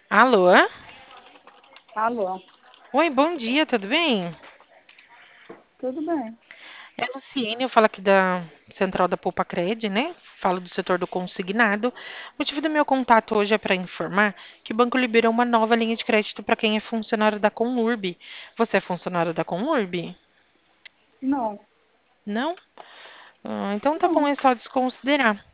Alô? Alô, Oi, bom dia, tudo bem? tudo bem? É a Luciene, eu falo aqui da Central da Poupa Cred, né? Falo do setor do consignado. O motivo do meu contato hoje é para informar que o banco liberou uma nova linha de crédito para quem é funcionário da Conurb. Você é funcionário da Conurb? Não, Não? Então tá bom, não. é só desconsiderar.